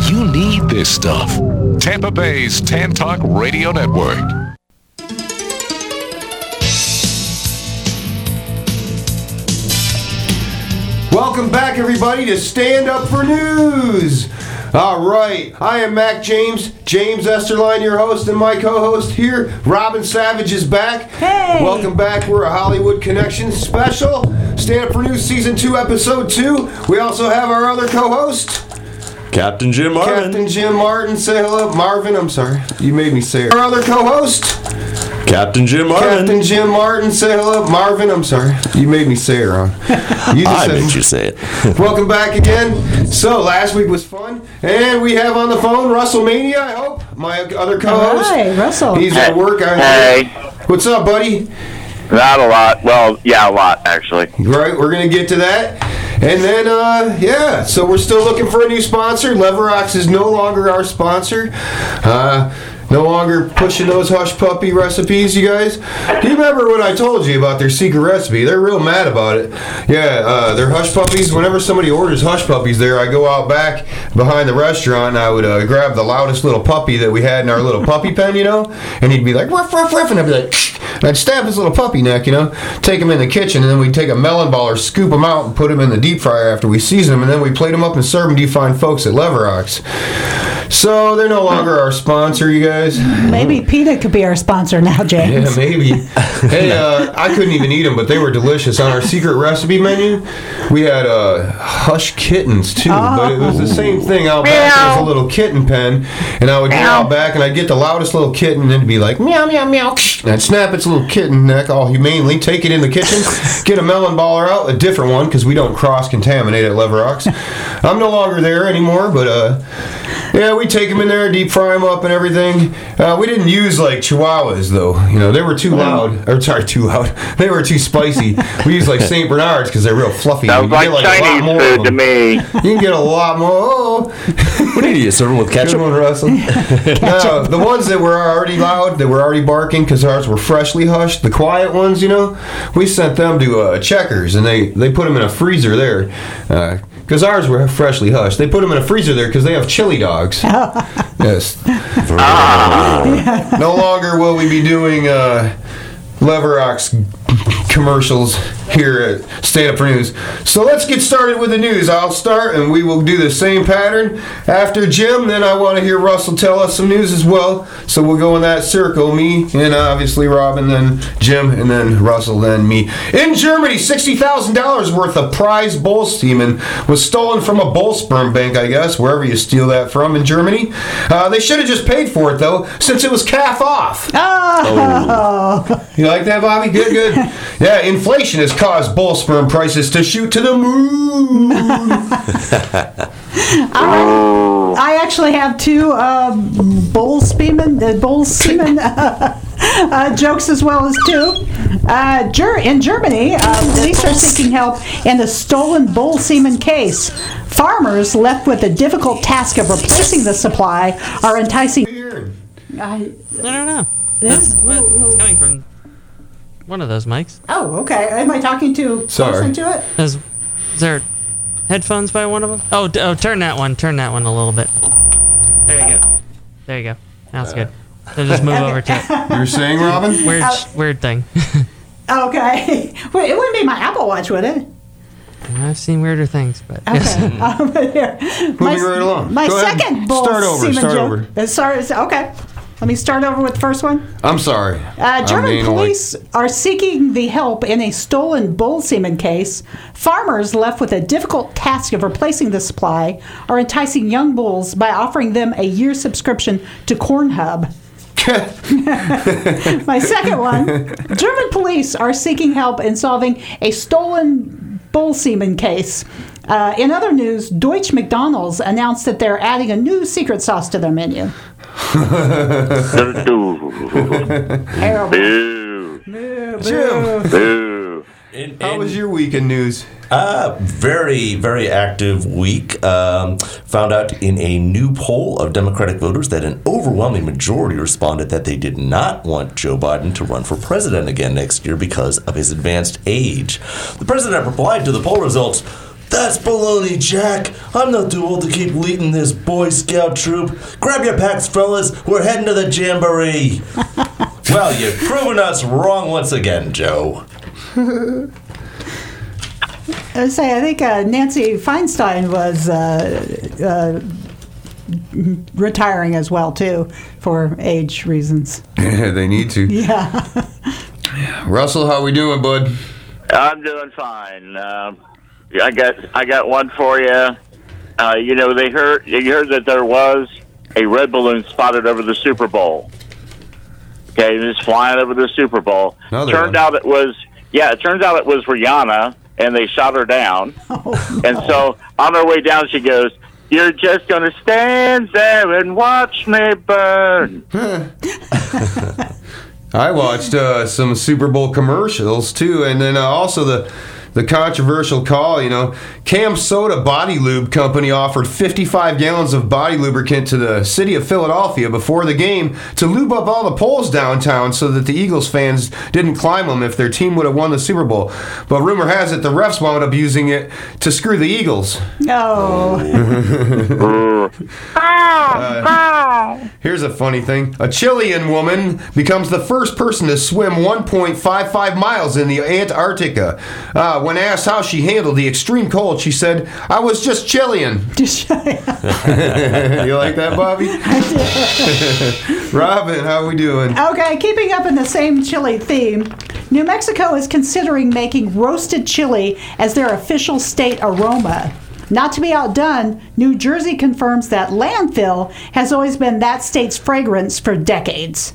You need this stuff. Tampa Bay's Tan Talk Radio Network. Welcome back, everybody, to Stand Up for News. All right, I am Mac James Esterline, your host, and my co-host here, Robin Savage, is back. Hey! Welcome back. We're a Hollywood Connection special. Stand Up for News Season 2, Episode 2. We also have our other co-host, Captain Jim Martin. Captain Jim Martin. Say hello. Marvin, I'm sorry. You made me say it. Our other co-host, Captain Jim Martin. Captain Jim Martin. Say hello. Marvin, I'm sorry. You made me say it wrong. I made you say it. Welcome back again. So, last week was fun. And we have on the phone WrestleMania, I hope. My other co-host. Hi, Russell. He's at work. Hey. What's up, buddy? Not a lot. Well, yeah, a lot, actually. Right, we're going to get to that. And then, so we're still looking for a new sponsor. Leverox is no longer our sponsor. No longer pushing those Hush Puppy recipes, you guys. Do you remember what I told you about their secret recipe? They're real mad about it. Yeah, their Hush Puppies, whenever somebody orders Hush Puppies there, I go out back behind the restaurant and I would grab the loudest little puppy that we had in our little puppy pen, you know? And he'd be like, ruff, ruff, ruff, and I'd be like, and I'd stab his little puppy neck, you know? Take him in the kitchen, and then we'd take a melon ball or scoop him out and put him in the deep fryer after we season him, and then we plate him up and serve them to you fine folks at Leverox. So they're no longer our sponsor, you guys. Maybe PETA could be our sponsor now, James. Yeah, maybe. Hey, I couldn't even eat them, but they were delicious. On our secret recipe menu, we had Hush Kittens, too. But it was the same thing out back. There was a little kitten pen, and I would go out back, and I'd get the loudest little kitten, and it'd be like, meow, meow, meow. And I'd snap its little kitten neck all humanely, take it in the kitchen, get a melon baller out, a different one, because we don't cross-contaminate at Leverox. I'm no longer there anymore, but, yeah, we take them in there, deep fry them up and everything. We didn't use, like, Chihuahuas, though. You know, they were too loud. Or, sorry, too loud. They were too spicy. We use, like, St. Bernards because they're real fluffy. Sounds like Chinese food to me. You can get a lot more. Oh. What do you serve them with ketchup? Good one, Russell. No, the ones that were already loud, that were already barking because ours were freshly hushed, the quiet ones, you know, we sent them to Checkers, and they put them in a freezer there. Because ours were freshly hushed. They put them in a freezer there because they have chili dogs. Yes. No longer will we be doing Leverox commercials here at Stand Up for News. So let's get started with the news. I'll start, and we will do the same pattern. After Jim, then I want to hear Russell tell us some news as well. So we'll go in that circle. Me, and obviously Robin, then Jim, and then Russell, then me. In Germany, $60,000 worth of prize bull semen was stolen from a bull sperm bank, I guess, wherever you steal that from in Germany. They should have just paid for it, though, since it was calf off. Oh. You like that, Bobby? Good, good. Yeah, inflation has caused bull sperm prices to shoot to the moon. I actually have two bull semen jokes as well as two. In Germany, police are seeking help in the stolen bull semen case. Farmers left with the difficult task of replacing the supply are enticing. I don't know. It's coming from one of those mics. Oh, okay. Am I talking too close into it? Is there headphones by one of them? Oh, turn that one. Turn that one a little bit. There you go. There you go. Now it's good. So just move over to it. You were saying, Robin? Weird thing. Okay. Wait, it wouldn't be my Apple Watch, would it? I've seen weirder things, but okay. yes. Moving right along. My Go ahead. second bull semen joke. Okay. Let me start over with the first one. I'm sorry. German police are seeking the help in a stolen bull semen case. Farmers left with a difficult task of replacing the supply are enticing young bulls by offering them a year subscription to Cornhub. My second one. German police are seeking help in solving a stolen bull semen case. In other news, Deutsche McDonald's announced that they're adding a new secret sauce to their menu. Jim, how was your week in news? Very, very active week. Found out in a new poll of Democratic voters that an overwhelming majority responded that they did not want Joe Biden to run for president again next year because of his advanced age. The president replied to the poll results, That's baloney, Jack. I'm not too old to keep leading this Boy Scout troop. Grab your packs, fellas. We're heading to the jamboree. Well, you've proven us wrong once again, Joe. I think Nancy Feinstein was retiring as well, too, for age reasons. Yeah, they need to. Yeah. Russell, how we doing, bud? I'm doing fine. I got one for you. You heard that there was a red balloon spotted over the Super Bowl. Okay, just flying over the Super Bowl. Turns out it was Rihanna, and they shot her down. Oh, no. And so on her way down, she goes, "You're just gonna stand there and watch me burn." I watched some Super Bowl commercials too, and then also the controversial call. Cam Soda Body Lube Company offered 55 gallons of body lubricant to the city of Philadelphia before the game to lube up all the poles downtown so that the Eagles fans didn't climb them if their team would have won the Super Bowl. But rumor has it the refs wound up using it to screw the Eagles. No. Here's a funny thing. A Chilean woman becomes the first person to swim 1.55 miles in the Antarctica. When asked how she handled the extreme cold, she said, "I was just Chilean." You like that, Bobby? I did. Robin, how we doing? Okay, keeping up in the same chili theme, New Mexico is considering making roasted chili as their official state aroma. Not to be outdone, New Jersey confirms that landfill has always been that state's fragrance for decades.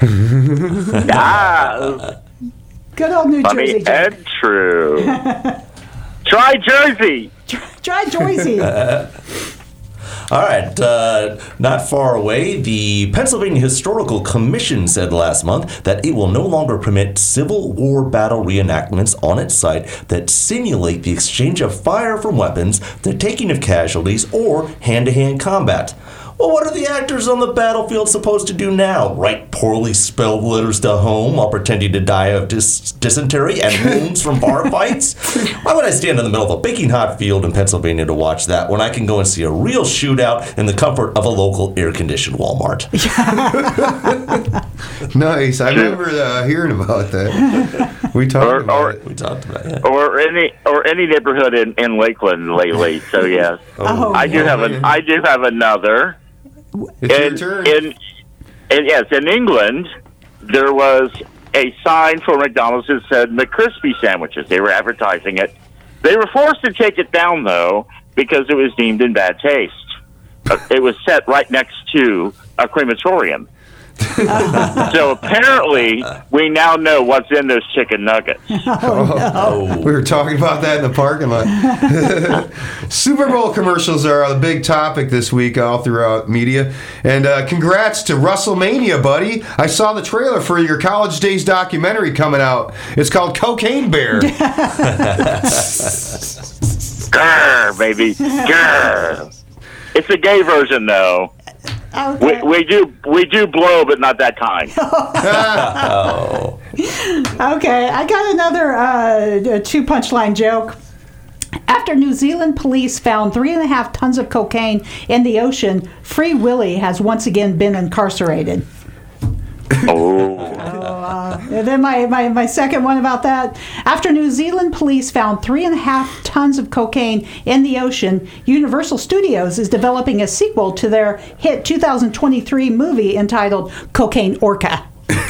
Good old New Jersey. Funny and true. Try Jersey. Try Jersey. All right, not far away, the Pennsylvania Historical Commission said last month that it will no longer permit Civil War battle reenactments on its site that simulate the exchange of fire from weapons, the taking of casualties, or hand-to-hand combat. Well, what are the actors on the battlefield supposed to do now? Write poorly spelled letters to home while pretending to die of dysentery and wounds from bar fights? Why would I stand in the middle of a baking hot field in Pennsylvania to watch that when I can go and see a real shootout in the comfort of a local air-conditioned Walmart? Nice. I remember hearing about that. We talked about it. Or any neighborhood in Lakeland lately. So yes, I do have another. It's your turn. In England, there was a sign for McDonald's that said McCrispy sandwiches. They were advertising it. They were forced to take it down, though, because it was deemed in bad taste. It was set right next to a crematorium. So apparently, we now know what's in those chicken nuggets. No. We were talking about that in the parking lot. Super Bowl commercials are a big topic this week all throughout media. And congrats to WrestleMania, buddy. I saw the trailer for your College Days documentary coming out. It's called Cocaine Bear. Grr, baby. Grr. It's a gay version, though. Okay. We do blow, but not that kind. Okay, I got another two punchline joke. After New Zealand police found 3.5 tons of cocaine in the ocean, Free Willy has once again been incarcerated. And then my second one about that. After New Zealand police found 3.5 tons of cocaine in the ocean, Universal Studios is developing a sequel to their hit 2023 movie entitled Cocaine Orca.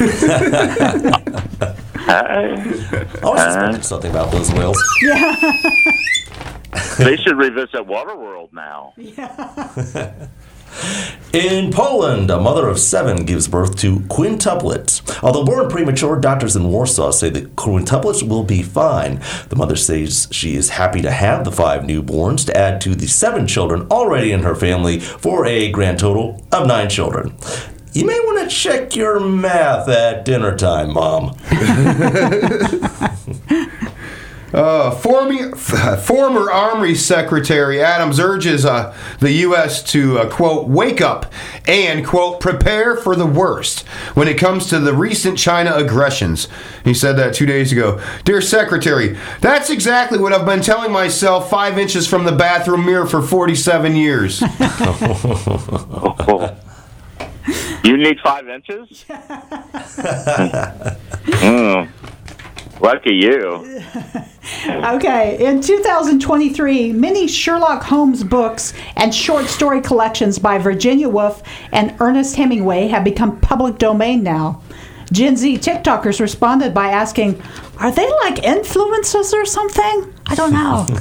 I was suspecting something about those whales. Yeah. They should revisit Waterworld now. Yeah. In Poland, a mother of 7 gives birth to quintuplets. Although born premature, doctors in Warsaw say the quintuplets will be fine. The mother says she is happy to have the 5 newborns to add to the 7 children already in her family for a grand total of 9 children. You may want to check your math at dinner time, Mom. Former Army Secretary Adams urges the U.S. to, quote, wake up and, quote, prepare for the worst when it comes to the recent China aggressions. He said that 2 days ago. Dear Secretary, that's exactly what I've been telling myself 5 inches from the bathroom mirror for 47 years. You need 5 inches? Lucky you. Okay, in 2023, many Sherlock Holmes books and short story collections by Virginia Woolf and Ernest Hemingway have become public domain now. Gen Z TikTokers responded by asking, are they like influencers or something? I don't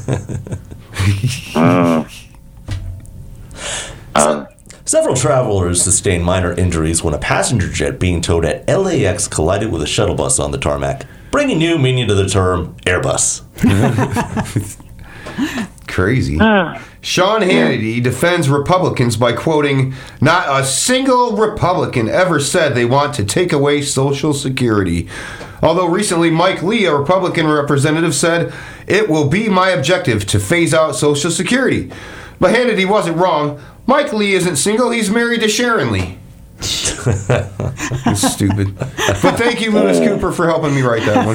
know. Several travelers sustained minor injuries when a passenger jet being towed at LAX collided with a shuttle bus on the tarmac, bringing new meaning to the term Airbus. Crazy. Sean Hannity defends Republicans by quoting, not a single Republican ever said they want to take away Social Security. Although recently Mike Lee, a Republican representative, said, it will be my objective to phase out Social Security. But Hannity wasn't wrong. Mike Lee isn't single, he's married to Sharon Lee. It's stupid. But thank you, Lewis Cooper, for helping me write that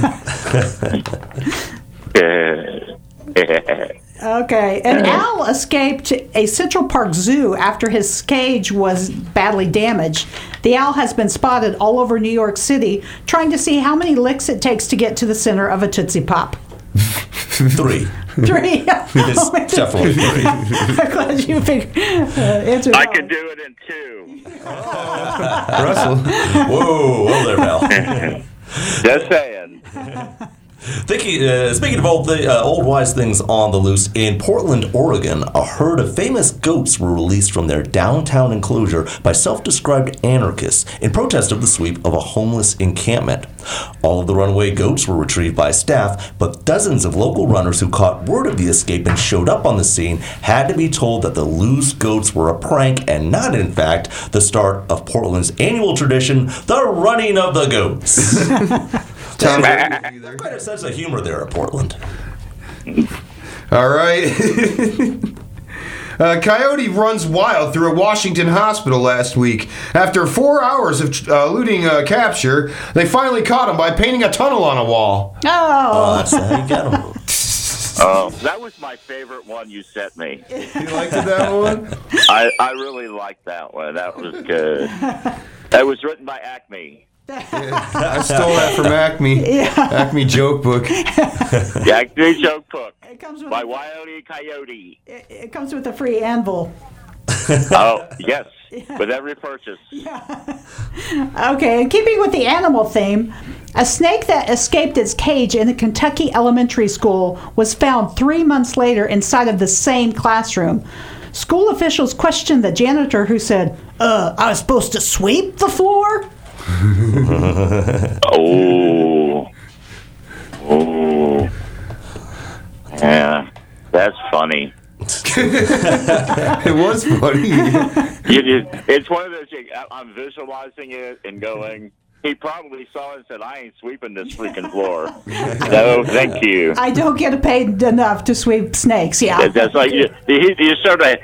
one. Okay, an owl escaped a Central Park zoo after his cage was badly damaged. The owl has been spotted all over New York City, trying to see how many licks it takes to get to the center of a Tootsie Pop. 3. 3. It's definitely 3. I'm glad you answered I that could one. do it in 2. Russell. Whoa there, pal. Just saying. Speaking of old wise things on the loose, in Portland, Oregon, a herd of famous goats were released from their downtown enclosure by self-described anarchists in protest of the sweep of a homeless encampment. All of the runaway goats were retrieved by staff, but dozens of local runners who caught word of the escape and showed up on the scene had to be told that the loose goats were a prank and not, in fact, the start of Portland's annual tradition, the running of the goats. Quite a sense of humor there at Portland. All right. A coyote runs wild through a Washington hospital last week. After 4 hours of eluding capture, they finally caught him by painting a tunnel on a wall. Oh, That's how you get them. That was my favorite one you sent me. You liked that one? I really liked that one. That was good. That was written by Acme. I stole that from Acme. Acme joke book. The Acme joke book it comes with by Wile Coyote. it comes with a free anvil. Oh, yes, with every purchase. Okay, in keeping with the animal theme, a snake that escaped its cage in a Kentucky elementary school was found 3 months later inside of the same classroom. School officials questioned the janitor who said, I was supposed to sweep the floor? Oh. Yeah, that's funny. It was funny. It's one of those things, I'm visualizing it and going, he probably saw it and said, I ain't sweeping this freaking floor. No, thank you. I don't get paid enough to sweep snakes, yeah. That's like, you sort of...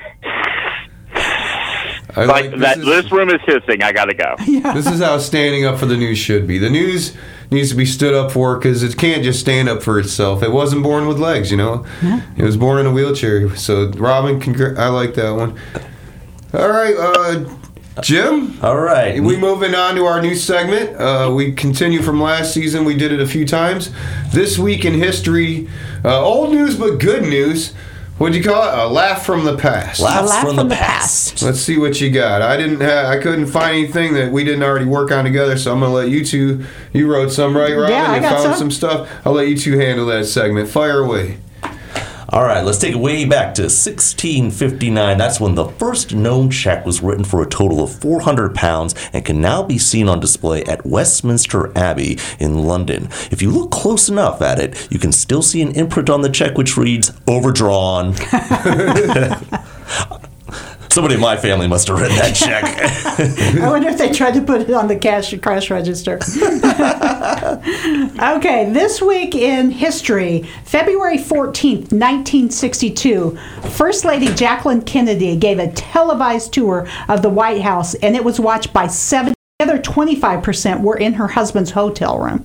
This room is hissing. I gotta go. This is how standing up for the news should be. The news needs to be stood up for because it can't just stand up for itself. It wasn't born with legs, you know. It was born in a wheelchair. So, Robin, I like that one. All right, Jim. All right. We moving on to our new segment. We continue from last season. We did it a few times. This week in history, old news but good news. What'd you call it? A laugh from the past. Laugh from the past. Let's see what you got. I couldn't find anything that we didn't already work on together, so I'm gonna let you two. You wrote some, right, Robin? Yeah, I got found some stuff. I'll let you two handle that segment. Fire away. All right, let's take it way back to 1659. That's when the first known check was written for a total of £400 and can now be seen on display at Westminster Abbey in London. If you look close enough at it, you can still see an imprint on the check which reads, overdrawn. Somebody in my family must have written that check. I wonder if they tried to put it on the cash register. Okay, this week in history, February 14th, 1962, First Lady Jacqueline Kennedy gave a televised tour of the White House, and it was watched by 70. The other 25% were in her husband's hotel room.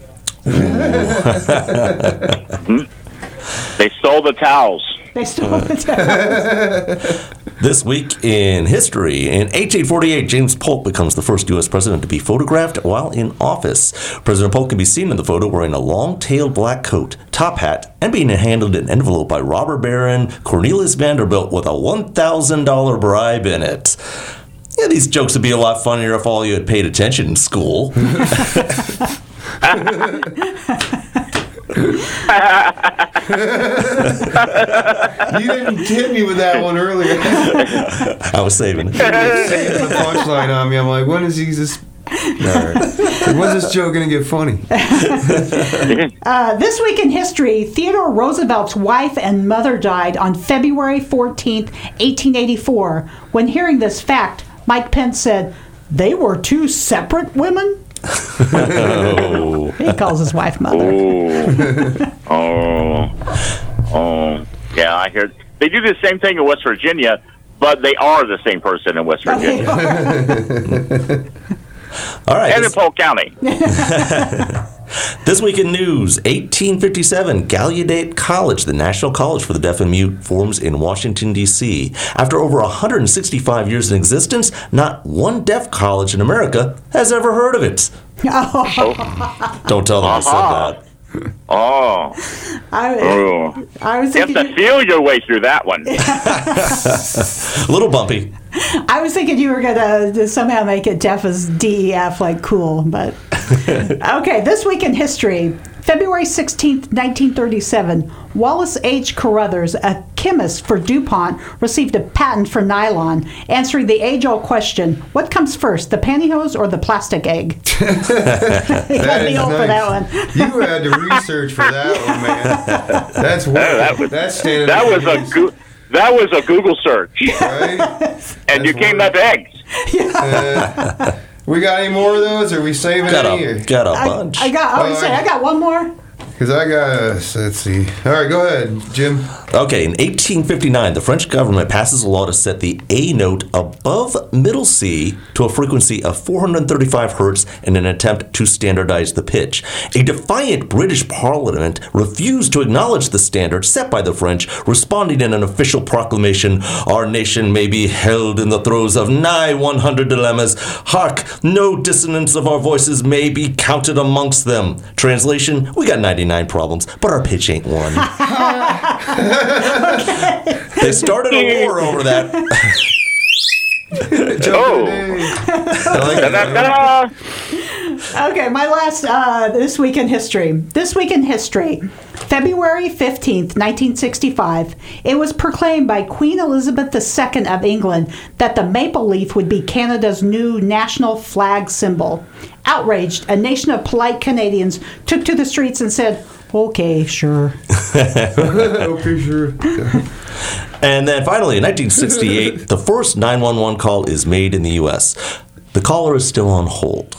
They stole the towels. They stole the towels. This week in history, in 1848, James Polk becomes the first U.S. president to be photographed while in office. President Polk can be seen in the photo wearing a long-tailed black coat, top hat, and being handed an envelope by robber baron Cornelius Vanderbilt with a $1,000 bribe in it. Yeah, these jokes would be a lot funnier if all you had paid attention in school. You didn't hit me with that one earlier. I was saving it. Saving the punchline on me. I'm like, when is he this? Right. When's this joke going to get funny? This week in history, Theodore Roosevelt's wife and mother died on February 14th, 1884. When hearing this fact, Mike Pence said, "They were two separate women?" Oh. He calls his wife mother. Oh. Yeah, I hear. They do the same thing in West Virginia, but they are the same person in West Virginia. All right. And in Polk County. This week in news, 1857, Gallaudet College, the National College for the Deaf and Mute, forms in Washington, D.C. After over 165 years in existence, not one deaf college in America has ever heard of it. Don't tell them I said that. Oh. I was You have thinking to feel your way through that one. A little bumpy. I was thinking you were going to somehow make it deaf as DEF, like cool, but... Okay, this week in history, February 16th, 1937, Wallace H. Carruthers, a chemist for DuPont, received a patent for nylon, answering the age-old question, what comes first, the pantyhose or the plastic egg? He got me old for that one. You had to research for that one, man. That's weird. That was a Google search, right? and you came up eggs. We got any more of those? Or are we saving any? Got a bunch. I got one more. Because I got, let's see. All right, go ahead, Jim. Okay, in 1859, the French government passes a law to set the A note above middle C to a frequency of 435 hertz in an attempt to standardize the pitch. A defiant British Parliament refused to acknowledge the standard set by the French, responding in an official proclamation, "Our nation may be held in the throes of nigh 100 dilemmas. Hark, no dissonance of our voices may be counted amongst them." Translation, we got 99 problems, but our pitch ain't one. They started a war over that. Okay, my last This Week in History. This Week in History, February 15th, 1965, it was proclaimed by Queen Elizabeth II of England that the maple leaf would be Canada's new national flag symbol. Outraged, a nation of polite Canadians took to the streets and said, "Okay, sure." Okay, sure. And then finally, in 1968, the first 911 call is made in the U.S. The caller is still on hold.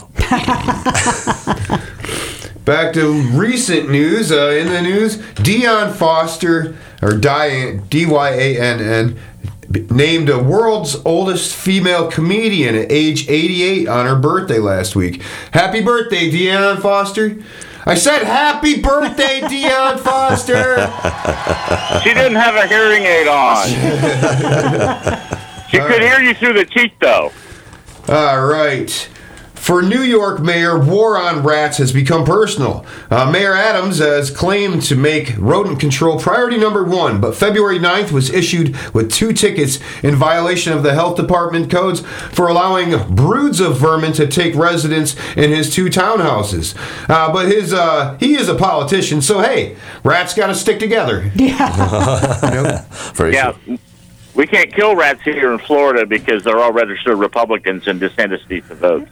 Back to recent news. In the news, Dian Foster, or Dyann, named the world's oldest female comedian at age 88 on her birthday last week. Happy birthday, Dian Foster. I said happy birthday, Dian Foster. She didn't have a hearing aid on. She could hear you through the teeth, though. All right. For New York Mayor, war on rats has become personal. Mayor Adams has claimed to make rodent control priority number one, but February 9th was issued with 2 tickets in violation of the health department codes for allowing broods of vermin to take residence in his 2 townhouses. But he is a politician, so hey, rats got to stick together. Yeah. Very Yeah. true. We can't kill rats here in Florida because they're all registered Republicans and DeSantis needs to vote.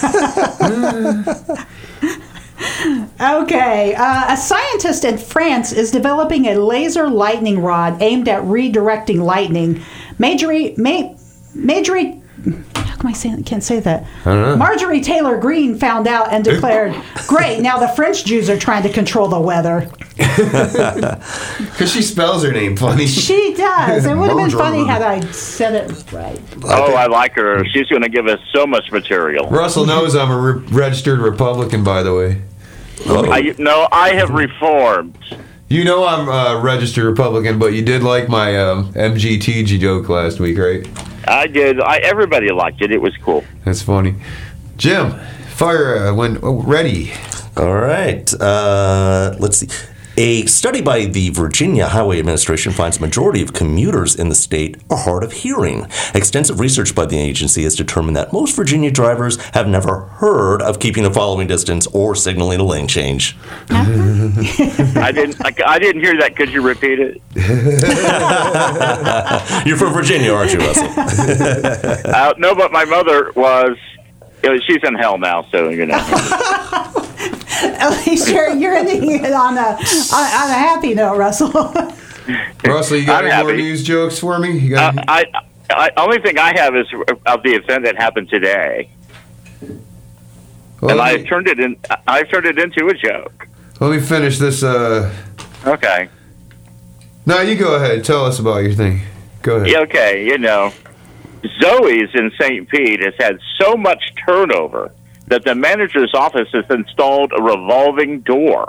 Okay. A scientist in France is developing a laser lightning rod aimed at redirecting lightning, Marjorie. How come I can't say that? I don't know. Marjorie Taylor Greene found out and declared, "Great, now the French Jews are trying to control the weather." Because she spells her name funny. She does. It would have been funny Marjorie. had I said it right. I like her. She's going to give us so much material. Russell knows I'm a registered Republican, by the way. I have reformed. You know I'm a registered Republican, but you did like my MGTG joke last week, right? I did. Everybody liked it. It was cool. That's funny. Jim, fire when ready. All right. Let's see. A study by the Virginia Highway Administration finds a majority of commuters in the state are hard of hearing. Extensive research by the agency has determined that most Virginia drivers have never heard of keeping the following distance or signaling a lane change. I didn't hear that. Could you repeat it? You're from Virginia, aren't you, Russell? No, but my mother was. She's in hell now, so you know. At least you're ending it on a happy note, Russell. Russell, you got I'm any more happy. news jokes for me? You got any? Only thing I have is of the event that happened today, Well, and let I've me- turned it into a joke. Let me finish this. Okay. No, you go ahead. Tell us about your thing. Go ahead. Yeah, okay. Zoe's in St. Pete has had so much turnover that the manager's office has installed a revolving door.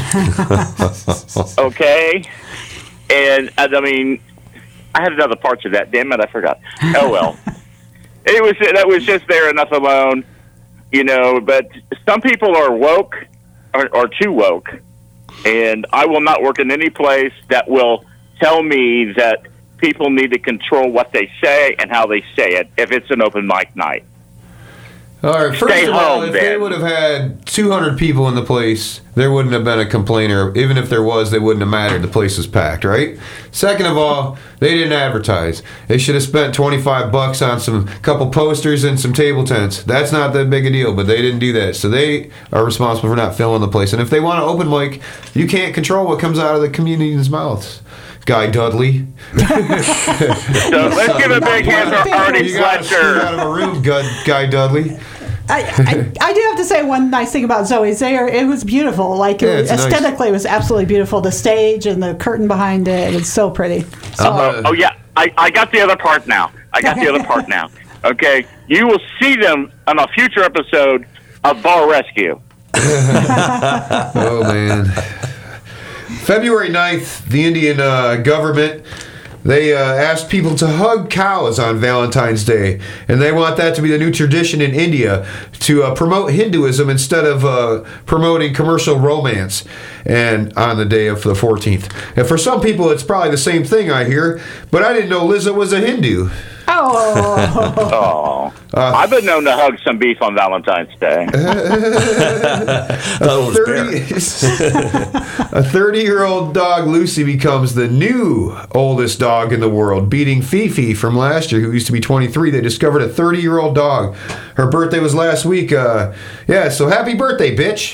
Okay? And, I mean, I had another part to that. Damn it, I forgot. Oh, well. That was just there enough alone, but some people are woke or too woke, and I will not work in any place that will tell me that people need to control what they say and how they say it if it's an open mic night. All right. First Stay of all, home, if they Ben. would have had 200 people in the place, there wouldn't have been a complainer. Even if there was, they wouldn't have mattered. The place was packed, right? Second of all, they didn't advertise. They should have spent $25 on some couple posters and some table tents. That's not that big a deal, but they didn't do that. So they are responsible for not filling the place. And if they want an open mic, you can't control what comes out of the comedian's mouths. Guy Dudley. So let's give a big hand for Artie You got to scoot out Fletcher. of a room, Guy Dudley. I do have to say one nice thing about Zoe's. It was beautiful. Like Yeah, it's nice. aesthetically, it was absolutely beautiful. The stage and the curtain behind it was so pretty. So, Oh, yeah. I got the other part now. Okay? You will see them on a future episode of Bar Rescue. Oh, man. February 9th, the Indian government, they asked people to hug cows on Valentine's Day. And they want that to be the new tradition in India to promote Hinduism instead of promoting commercial romance. And on the day of the 14th. And for some people, it's probably the same thing, I hear. But I didn't know Lizzo was a Hindu. Oh. I've been known to hug some beef on Valentine's Day. A 30-year-old dog, Lucy, becomes the new oldest dog in the world, beating Fifi from last year, who used to be 23. They discovered a 30-year-old dog. Her birthday was last week. So happy birthday, bitch.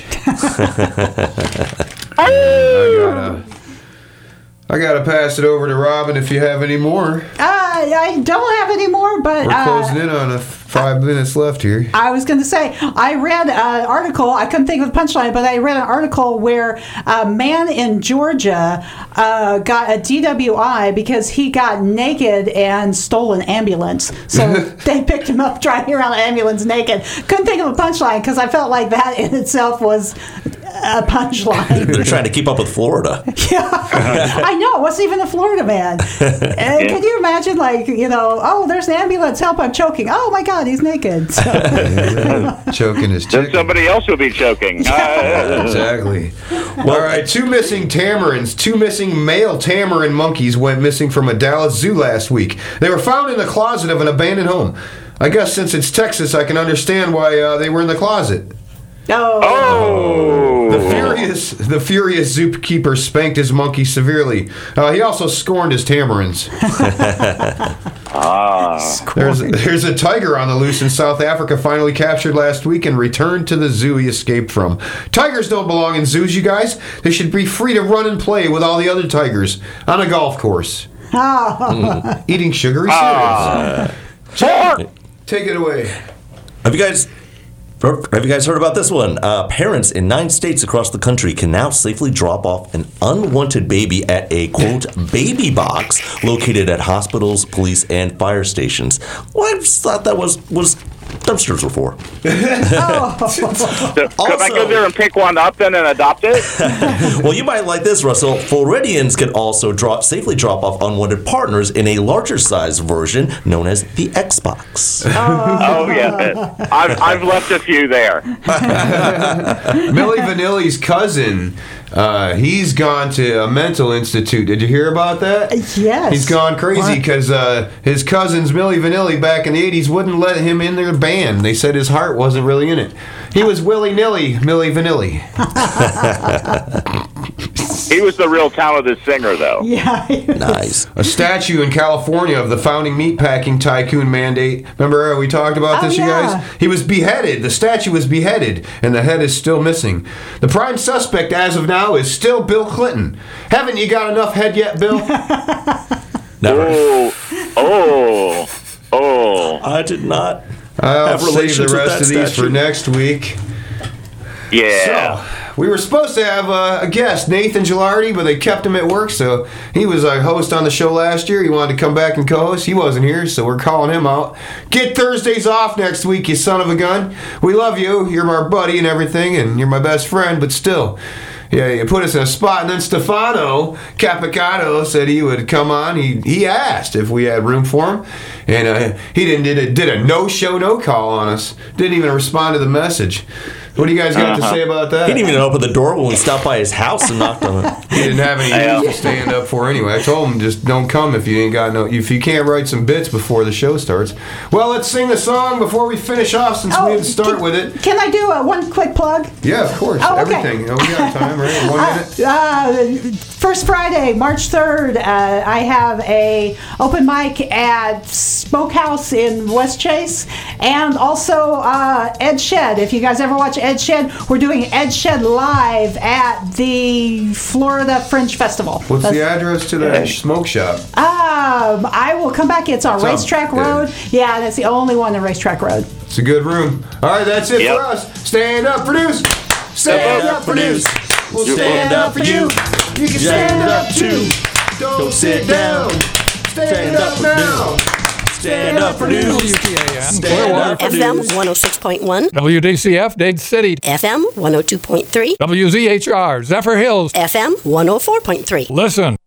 I gotta pass it over to Robin if you have any more. I don't have any more, but We're closing in on 5 minutes left here. I was going to say, I read an article, I couldn't think of the punchline, but I read an article where a man in Georgia got a DWI because he got naked and stole an ambulance. So they picked him up driving around an ambulance naked. Couldn't think of a punchline because I felt like that in itself was a punchline. They're trying to keep up with Florida. Yeah, I know. It wasn't even a Florida man. And can you imagine, oh, there's an ambulance, help, I'm choking. Oh my God, he's naked. So, Choking his Then chicken. somebody else will be choking. Exactly. All right, 2 missing tamarins. 2 missing male tamarin monkeys went missing from a Dallas zoo last week. They were found in the closet of an abandoned home. I guess since it's Texas, I can understand why they were in the closet. Oh. The furious zookeeper spanked his monkey severely. He also scorned his tamarins. There's a tiger on the loose in South Africa, finally captured last week and returned to the zoo he escaped from. Tigers don't belong in zoos, you guys. They should be free to run and play with all the other tigers on a golf course. Eating sugary cereals. Take it away. Have you guys heard about this one? Parents in 9 states across the country can now safely drop off an unwanted baby at a, quote, baby box located at hospitals, police, and fire stations. Well, I just thought that was dumpsters were for. Could I go there and pick one up then and adopt it? Well, you might like this, Russell. Floridians can also safely drop off unwanted partners in a larger size version known as the Xbox. Oh, yeah. I've left a few there. Milli Vanilli's cousin, he's gone to a mental institute. Did you hear about that? Yes. He's gone crazy because his cousins, Milli Vanilli, back in the 80s, wouldn't let him in their band. They said his heart wasn't really in it. He was willy-nilly Milli Vanilli. He was the real talented singer, though. Yeah. Nice. A statue in California of the founding meatpacking tycoon mandate. Remember we talked about this, you guys? He was beheaded. The statue was beheaded, and the head is still missing. The prime suspect as of now is still Bill Clinton. Haven't you got enough head yet, Bill? Never. Oh. I did not I'll have save relations the with rest that of these statue. for next week. Yeah. So, we were supposed to have a guest, Nathan Gilardi, but they kept him at work, so he was a host on the show last year. He wanted to come back and co-host. He wasn't here, so we're calling him out. Get Thursdays off next week, you son of a gun. We love you. You're my buddy and everything, and you're my best friend, but still... Yeah, you put us in a spot, and then Stefano Capicato said he would come on. He asked if we had room for him, and he did a no-show, no-call on us. Didn't even respond to the message. What do you guys got to say about that? He didn't even open the door when we stopped by his house and knocked on it. He didn't have any news to stand up for anyway. I told him just don't come if you ain't got if you can't write some bits before the show starts. Well, let's sing the song before we finish off since we didn't start with it. Can I do one quick plug? Yeah, of course. Oh, okay. Everything. We got time, right? 1 minute. First Friday, March 3rd, I have a open mic at Smokehouse in West Chase, and also Ed Shed. If you guys ever watch Ed Shed, we're doing Ed Shed live at the Florida Fringe Festival. What's the address to the smoke shop? I will come back. It's on Racetrack Road. Yeah, that's the only one on Racetrack Road. It's a good room. All right, that's it for us. Stand up, produce. Stand up, produce. We'll stand up for you. You can stand up too. Don't sit down. Stand up now. Stand up, produce. WTAN. Stand up, FM 106.1. WDCF, Dade City. FM 102.3. WZHR, Zephyr Hills. FM 104.3. Listen.